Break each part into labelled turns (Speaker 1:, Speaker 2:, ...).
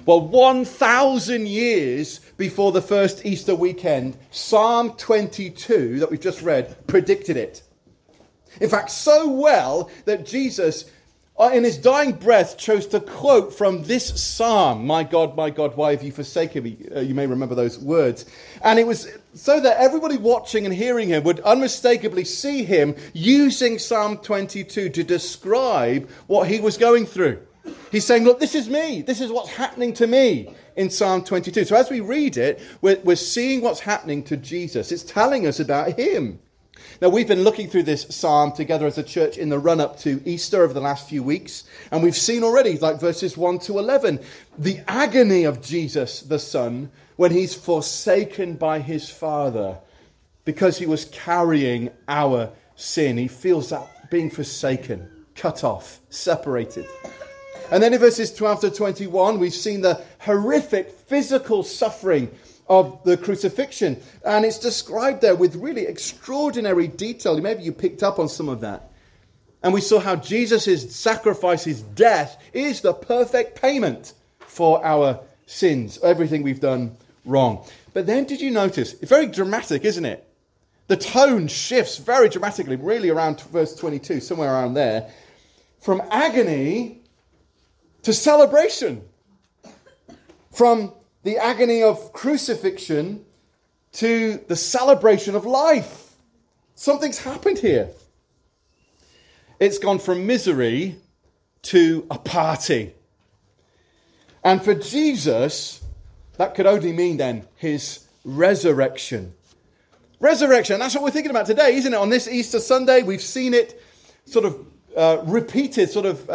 Speaker 1: Well, 1,000 years before the first Easter weekend, Psalm 22 that we've just read predicted it. In fact, so well that Jesus, in his dying breath, chose to quote from this psalm, my God, why have you forsaken me? You may remember those words. And it was so that everybody watching and hearing him would unmistakably see him using Psalm 22 to describe what he was going through. He's saying, look, this is me. This is what's happening to me in Psalm 22. So as we read it, we're seeing what's happening to Jesus. It's telling us about him. Now, we've been looking through this psalm together as a church in the run-up to Easter over the last few weeks. And we've seen already, like verses 1 to 11, the agony of Jesus, the Son, when he's forsaken by his Father because he was carrying our sin. He feels that being forsaken, cut off, separated. And then in verses 12 to 21, we've seen the horrific physical suffering of the crucifixion. And it's described there with really extraordinary detail. Maybe you picked up on some of that. And we saw how Jesus' sacrifice, his death, is the perfect payment for our sins, everything we've done wrong. But then did you notice, it's very dramatic, isn't it? The tone shifts very dramatically, really around verse 22, somewhere around there, from agony to celebration. From the agony of crucifixion to the celebration of life. Something's happened here. It's gone from misery to a party. And for Jesus, that could only mean then his resurrection. Resurrection, that's what we're thinking about today, isn't it? On this Easter Sunday, we've seen it sort of repeated,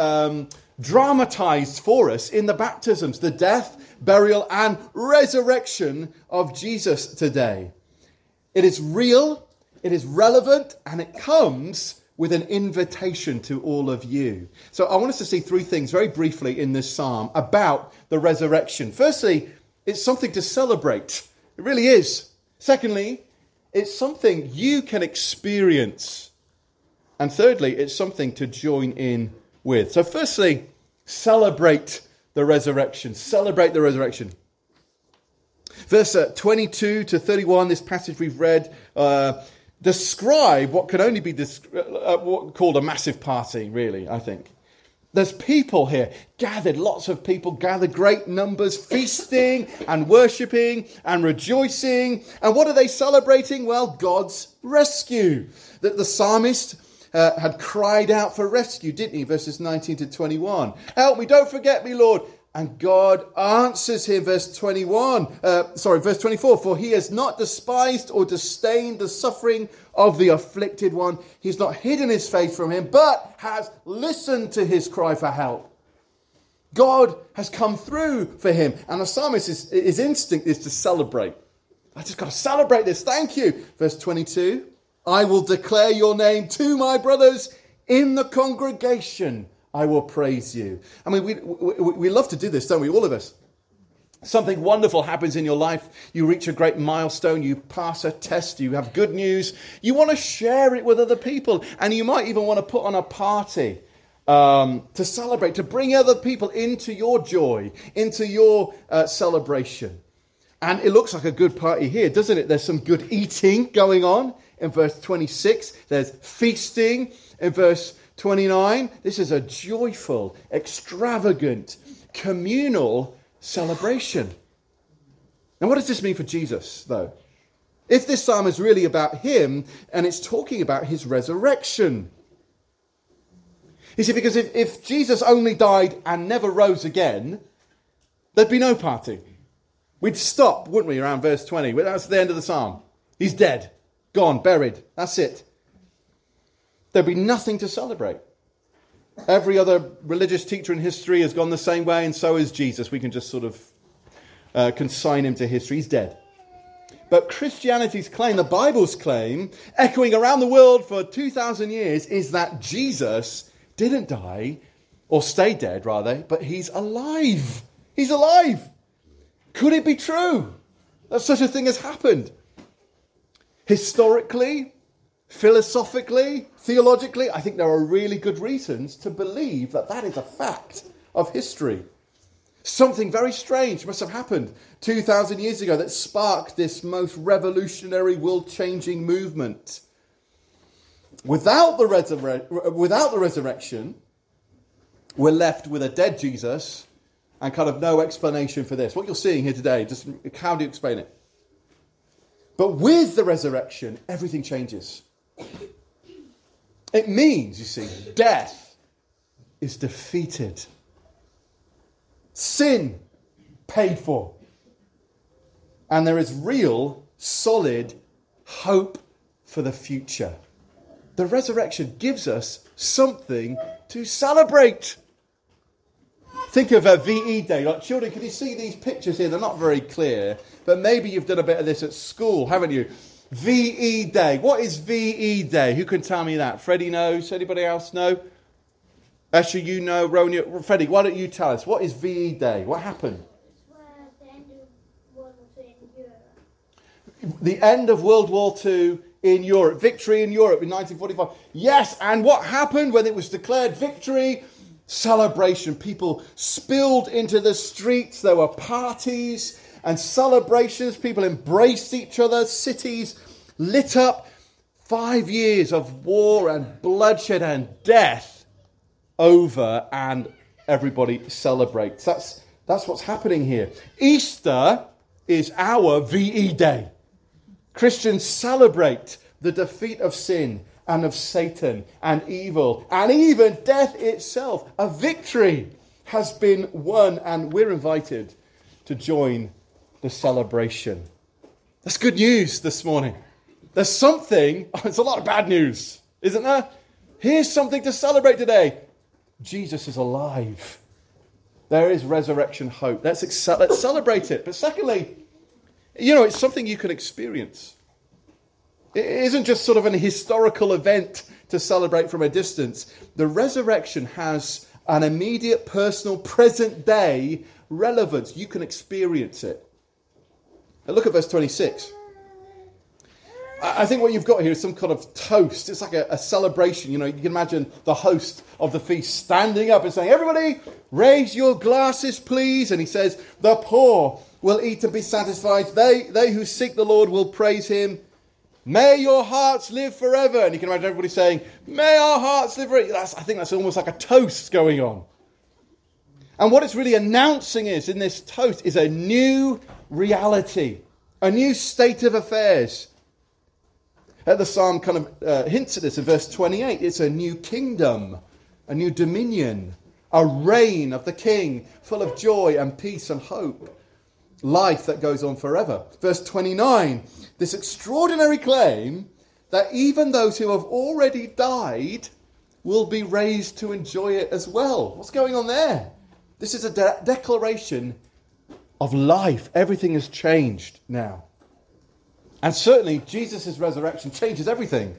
Speaker 1: dramatized for us in the baptisms, the death, burial, and resurrection of Jesus today. It is real, it is relevant, and it comes with an invitation to all of you. So I want us to see three things very briefly in this psalm about the resurrection. Firstly, it's something to celebrate. It really is. Secondly, it's something you can experience. And thirdly, it's something to join in with. So firstly, celebrate the resurrection. Celebrate the resurrection. Verse 22 to 31, this passage we've read, describe what could only be called a massive party, really, I think. There's people here gathered, lots of people gathered, great numbers, feasting and worshipping and rejoicing. And what are they celebrating? Well, God's rescue. That the psalmist had cried out for rescue, didn't he? Verses 19 to 21. Help me, don't forget me, Lord. And God answers him, verse 24. For he has not despised or disdained the suffering of the afflicted one. He's not hidden his face from him, but has listened to his cry for help. God has come through for him. And the psalmist, his instinct is to celebrate. I just got to celebrate this. Thank you. Verse 22. I will declare your name to my brothers in the congregation. I will praise you. I mean, we love to do this, don't we? All of us. Something wonderful happens in your life. You reach a great milestone. You pass a test. You have good news. You want to share it with other people. And you might even want to put on a party to celebrate, to bring other people into your joy, into your celebration. And it looks like a good party here, doesn't it? There's some good eating going on in verse 26. There's feasting in verse 29. This is a joyful, extravagant, communal celebration. Now, what does this mean for Jesus, though? If this psalm is really about him, and it's talking about his resurrection. You see, because if Jesus only died and never rose again, there'd be no party. We'd stop, wouldn't we, around verse 20. That's the end of the psalm. He's dead, gone, buried. That's it. There'd be nothing to celebrate. Every other religious teacher in history has gone the same way, and so is Jesus. We can just sort of consign him to history. He's dead. But Christianity's claim, the Bible's claim, echoing around the world for 2,000 years, is that Jesus didn't die, or stay dead, rather, but he's alive. He's alive. Could it be true that such a thing has happened? Historically, philosophically, theologically, I think there are really good reasons to believe that that is a fact of history. Something very strange must have happened 2,000 years ago that sparked this most revolutionary, world-changing movement. Without the resurrection, we're left with a dead Jesus and kind of no explanation for this. What you're seeing here today, just how do you explain it? But with the resurrection, everything changes. It means, you see, death is defeated. Sin paid for. And there is real, solid hope for the future. The resurrection gives us something to celebrate. Think of a VE Day. Like, children, can you see these pictures here? They're not very clear, but maybe you've done a bit of this at school, haven't you? VE Day. What is VE Day? Who can tell me that? Freddie knows. Anybody else know? Actually, you know. Rowan, Freddie, why don't you tell us? What is VE Day? What happened? The end of World War II in Europe. Victory in Europe in 1945. Yes, and what happened when it was declared victory? Celebration. People spilled into the streets. There were parties and celebrations. People embraced each other. Cities lit up. 5 years of war and bloodshed and death over, and everybody celebrates. That's what's happening here. Easter is our VE Day. Christians celebrate the defeat of sin and of Satan and evil and even death itself. A victory has been won, and we're invited to join the celebration. That's good news this morning. There's something, it's a lot of bad news, isn't there? Here's something to celebrate today. Jesus is alive. There is resurrection hope. Let's celebrate it. But secondly, it's something you can experience. It isn't just sort of an historical event to celebrate from a distance. The resurrection has an immediate, personal, present-day relevance. You can experience it. Now look at verse 26. I think what you've got here is some kind of toast. It's like a celebration. You can imagine the host of the feast standing up and saying, "Everybody, raise your glasses, please." And he says, "The poor will eat and be satisfied. They who seek the Lord will praise him. May your hearts live forever." And you can imagine everybody saying, "May our hearts live forever." I think that's almost like a toast going on. And what it's really announcing in this toast is a new reality, a new state of affairs. The psalm kind of hints at this in verse 28. It's a new kingdom, a new dominion, a reign of the king, full of joy and peace and hope. Life that goes on forever. Verse 29, this extraordinary claim that even those who have already died will be raised to enjoy it as well. What's going on there? This is a declaration of life. Everything has changed now. And certainly, Jesus' resurrection changes everything.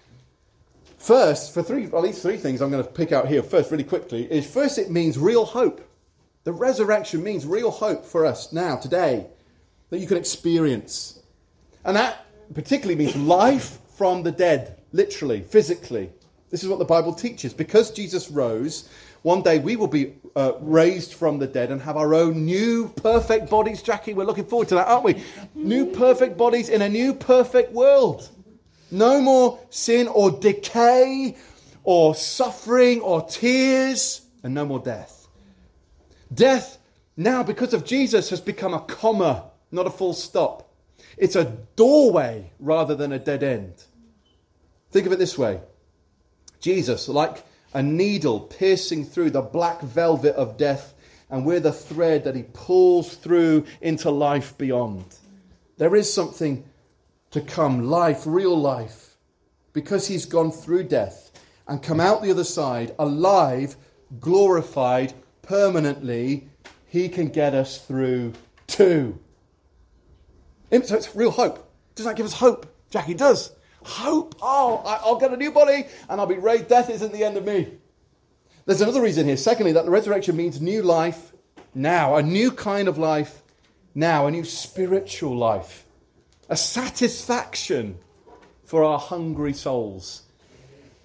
Speaker 1: First, at least three things I'm going to pick out here first really quickly, is first it means real hope. The resurrection means real hope for us now, today, that you can experience. And that particularly means life from the dead, literally, physically. This is what the Bible teaches. Because Jesus rose, one day we will be raised from the dead and have our own new perfect bodies. Jackie, we're looking forward to that, aren't we? New perfect bodies in a new perfect world. No more sin or decay or suffering or tears, and no more death. Death now, because of Jesus, has become a comma, not a full stop. It's a doorway rather than a dead end. Think of it this way. Jesus, like a needle piercing through the black velvet of death, and we're the thread that he pulls through into life beyond. There is something to come, life, real life, because he's gone through death and come out the other side, alive, glorified, permanently. He can get us through too. So it's real hope. Does that give us hope? Jackie, does. Hope. Oh, I'll get a new body and I'll be raised. Death isn't the end of me. There's another reason here. Secondly, that the resurrection means new life now. A new kind of life now. A new spiritual life. A satisfaction for our hungry souls.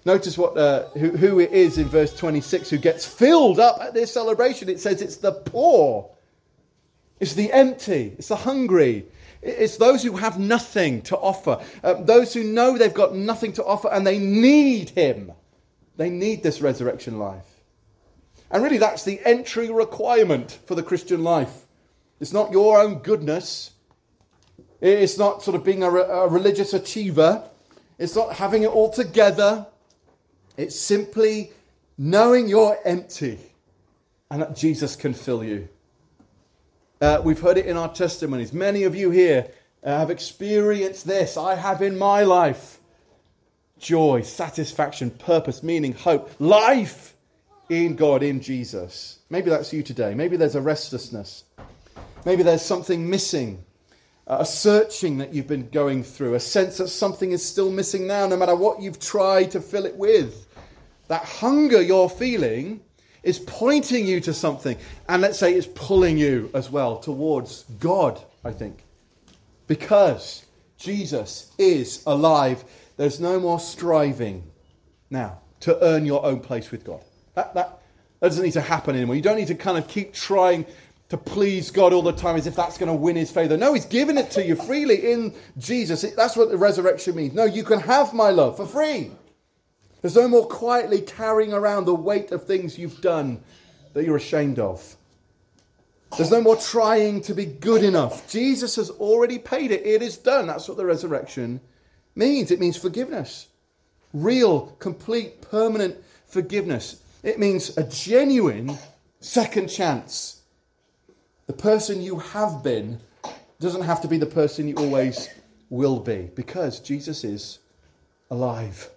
Speaker 1: Notice what who it is in verse 26 who gets filled up at this celebration. It says it's the poor. It's the empty. It's the hungry. It's those who have nothing to offer. Those who know they've got nothing to offer and they need him. They need this resurrection life. And really that's the entry requirement for the Christian life. It's not your own goodness. It's not sort of being a religious achiever. It's not having it all together. It's simply knowing you're empty and that Jesus can fill you. We've heard it in our testimonies. Many of you here have experienced this. I have in my life joy, satisfaction, purpose, meaning, hope, life in God, in Jesus. Maybe that's you today. Maybe there's a restlessness. Maybe there's something missing. A searching that you've been going through. A sense that something is still missing now, no matter what you've tried to fill it with. That hunger you're feeling is pointing you to something. And let's say it's pulling you as well towards God, I think. Because Jesus is alive. There's no more striving now to earn your own place with God. That doesn't need to happen anymore. You don't need to kind of keep trying to please God all the time as if that's going to win his favour. No, he's given it to you freely in Jesus. That's what the resurrection means. No, you can have my love for free. There's no more quietly carrying around the weight of things you've done that you're ashamed of. There's no more trying to be good enough. Jesus has already paid it. It is done. That's what the resurrection means. It means forgiveness. Real, complete, permanent forgiveness. It means a genuine second chance. The person you have been doesn't have to be the person you always will be, because Jesus is alive.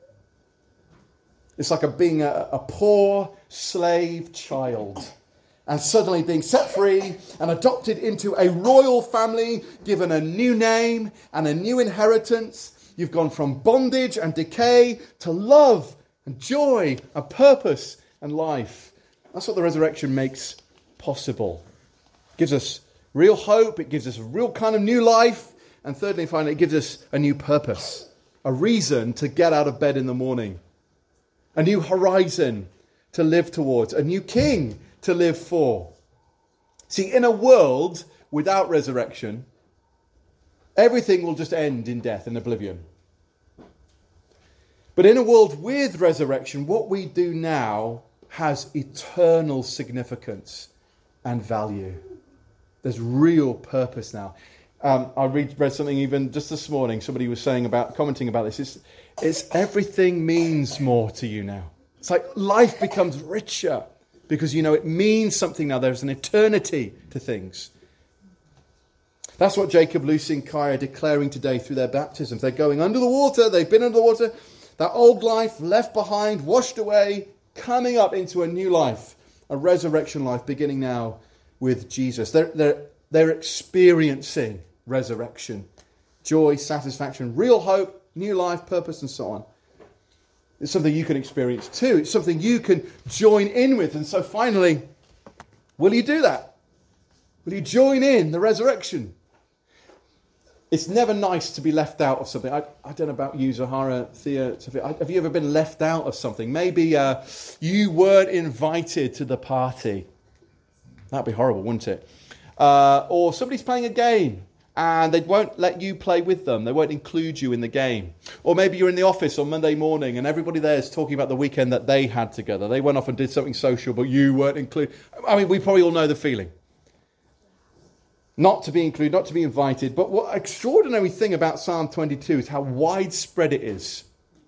Speaker 1: It's like being a poor slave child and suddenly being set free and adopted into a royal family, given a new name and a new inheritance. You've gone from bondage and decay to love and joy and purpose and life. That's what the resurrection makes possible. It gives us real hope. It gives us a real kind of new life. And thirdly, finally, it gives us a new purpose, a reason to get out of bed in the morning, a new horizon to live towards, a new king to live for. See, in a world without resurrection, everything will just end in death and oblivion. But in a world with resurrection, what we do now has eternal significance and value. There's real purpose now. I read something even just this morning. Somebody was commenting about this. It's everything means more to you now. It's like life becomes richer because it means something now. There's an eternity to things. That's what Jacob, Lucy, and Kai are declaring today through their baptisms. They're going under the water. They've been under the water. That old life left behind, washed away, coming up into a new life, a resurrection life beginning now with Jesus. They're experiencing resurrection, joy, satisfaction, real hope, new life, purpose, and so on. It's something you can experience too. It's something you can join in with. And so finally, will you do that? Will you join in the resurrection? It's never nice to be left out of something. I don't know about you, Zahara, Thea, Sophia. Have you ever been left out of something? Maybe you weren't invited to the party. That'd be horrible, wouldn't it? Or somebody's playing a game and they won't let you play with them. They won't include you in the game. Or maybe you're in the office on Monday morning and everybody there is talking about the weekend that they had together. They went off and did something social, but you weren't included. I mean, we probably all know the feeling. Not to be included, not to be invited. But what extraordinary thing about Psalm 22 is how widespread it is.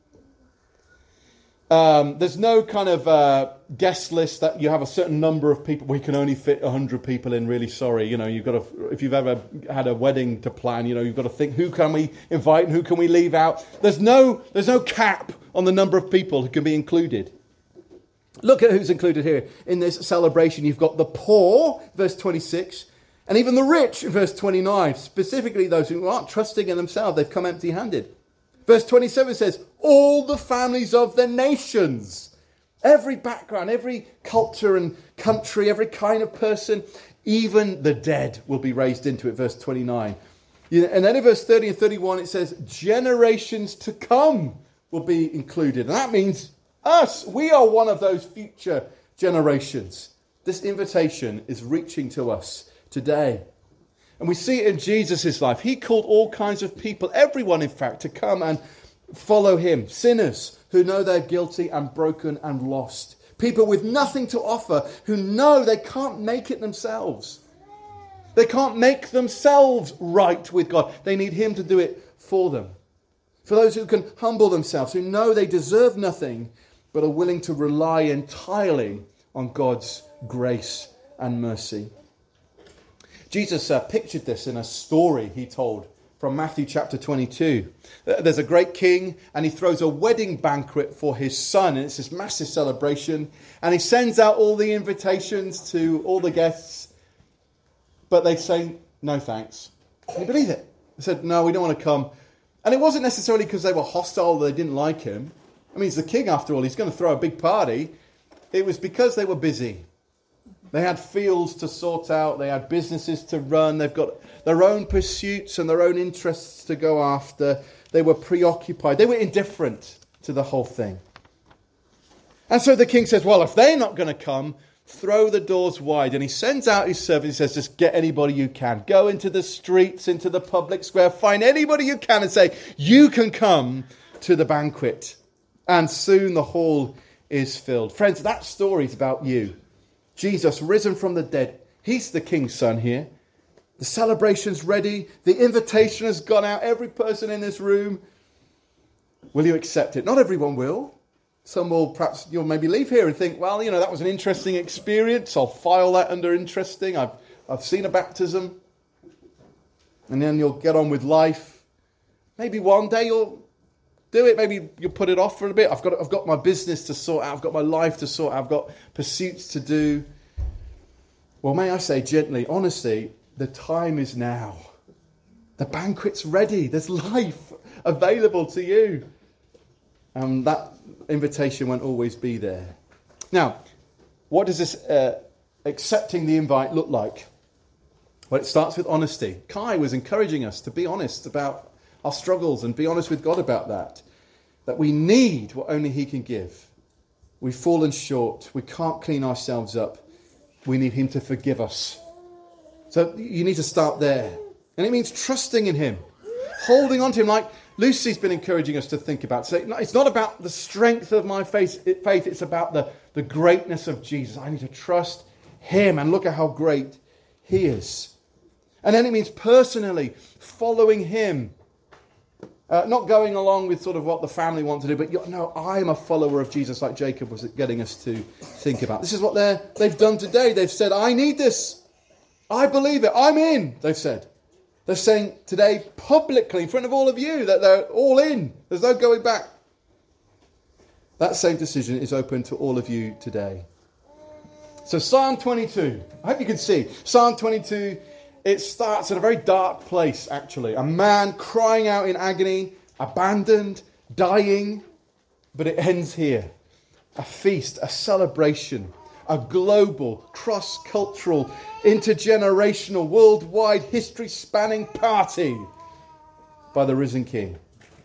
Speaker 1: There's no kind of guest list that you have a certain number of people. We can only fit 100 people in. Really sorry, you've got to. If you've ever had a wedding to plan, you've got to think who can we invite and who can we leave out. There's no cap on the number of people who can be included. Look at who's included here in this celebration. You've got the poor, verse 26, and even the rich, verse 29. Specifically, those who aren't trusting in themselves, they've come empty-handed. Verse 27 says, all the families of the nations, every background, every culture and country, every kind of person, even the dead will be raised into it, verse 29. And then in verse 30 and 31, it says, generations to come will be included. And that means us. We are one of those future generations. This invitation is reaching to us today. And we see it in Jesus' life. He called all kinds of people, everyone in fact, to come and follow him. Sinners who know they're guilty and broken and lost. People with nothing to offer who know they can't make it themselves. They can't make themselves right with God. They need him to do it for them. For those who can humble themselves, who know they deserve nothing, but are willing to rely entirely on God's grace and mercy. Jesus pictured this in a story he told from Matthew chapter 22. There's a great king and he throws a wedding banquet for his son. And it's this massive celebration. And he sends out all the invitations to all the guests. But they say, no thanks. Can you believe it? They said, no, we don't want to come. And it wasn't necessarily because they were hostile or they didn't like him. I mean, he's the king after all. He's going to throw a big party. It was because they were busy. They had fields to sort out. They had businesses to run. They've got their own pursuits and their own interests to go after. They were preoccupied. They were indifferent to the whole thing. And so the king says, well, if they're not going to come, throw the doors wide. And he sends out his servants. He says, just get anybody you can. Go into the streets, into the public square. Find anybody you can and say, you can come to the banquet. And soon the hall is filled. Friends, that story is about you. Jesus risen from the dead. He's the king's son here. The celebration's ready. The invitation has gone out. Every person in this room. Will you accept it? Not everyone will. Some will perhaps, you'll maybe leave here and think, well, that was an interesting experience. I'll file that under interesting. I've seen a baptism. And then you'll get on with life. Maybe one day you'll do it. Maybe you'll put it off for a bit. I've got my business to sort out. I've got my life to sort out. I've got pursuits to do. Well, may I say gently, honestly, the time is now. The banquet's ready. There's life available to you. And that invitation won't always be there. Now, what does this accepting the invite look like? Well, it starts with honesty. Kai was encouraging us to be honest about our struggles and be honest with God about that. That we need what only he can give. We've fallen short. We can't clean ourselves up. We need him to forgive us. So you need to start there. And it means trusting in him. Holding on to him like Lucy's been encouraging us to think about. So it's not about the strength of my faith. It's about the greatness of Jesus. I need to trust him and look at how great he is. And then it means personally following him. Not going along with sort of what the family want to do, but no, I'm a follower of Jesus like Jacob was getting us to think about. This is what they've done today. They've said, I need this. I believe it. I'm in, they've said. They're saying today publicly in front of all of you that they're all in. There's no going back. That same decision is open to all of you today. So Psalm 22. I hope you can see. Psalm 22, it starts in a very dark place, actually. A man crying out in agony, abandoned, dying. But it ends here. A feast, a celebration, a global, cross-cultural, intergenerational, worldwide, history-spanning party by the risen King.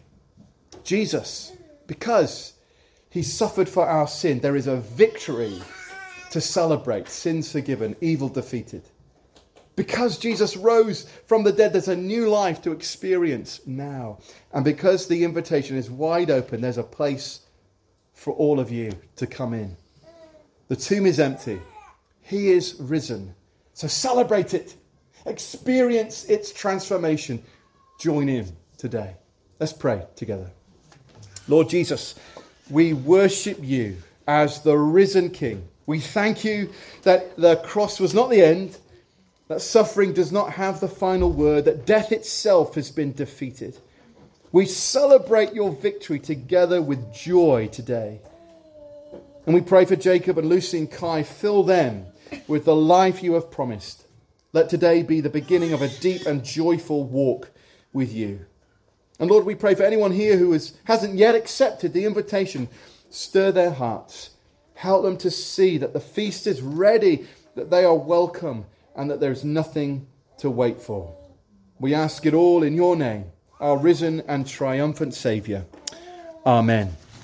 Speaker 1: Jesus, because he suffered for our sin, there is a victory to celebrate. Sins forgiven, evil defeated. Because Jesus rose from the dead, there's a new life to experience now. And because the invitation is wide open, there's a place for all of you to come in. The tomb is empty. He is risen. So celebrate it. Experience its transformation. Join in today. Let's pray together. Lord Jesus, we worship you as the risen King. We thank you that the cross was not the end, that suffering does not have the final word, that death itself has been defeated. We celebrate your victory together with joy today. And we pray for Jacob and Lucy and Kai. Fill them with the life you have promised. Let today be the beginning of a deep and joyful walk with you. And Lord, we pray for anyone here who hasn't yet accepted the invitation. Stir their hearts. Help them to see that the feast is ready, that they are welcome, and that there's nothing to wait for. We ask it all in your name, our risen and triumphant Saviour. Amen.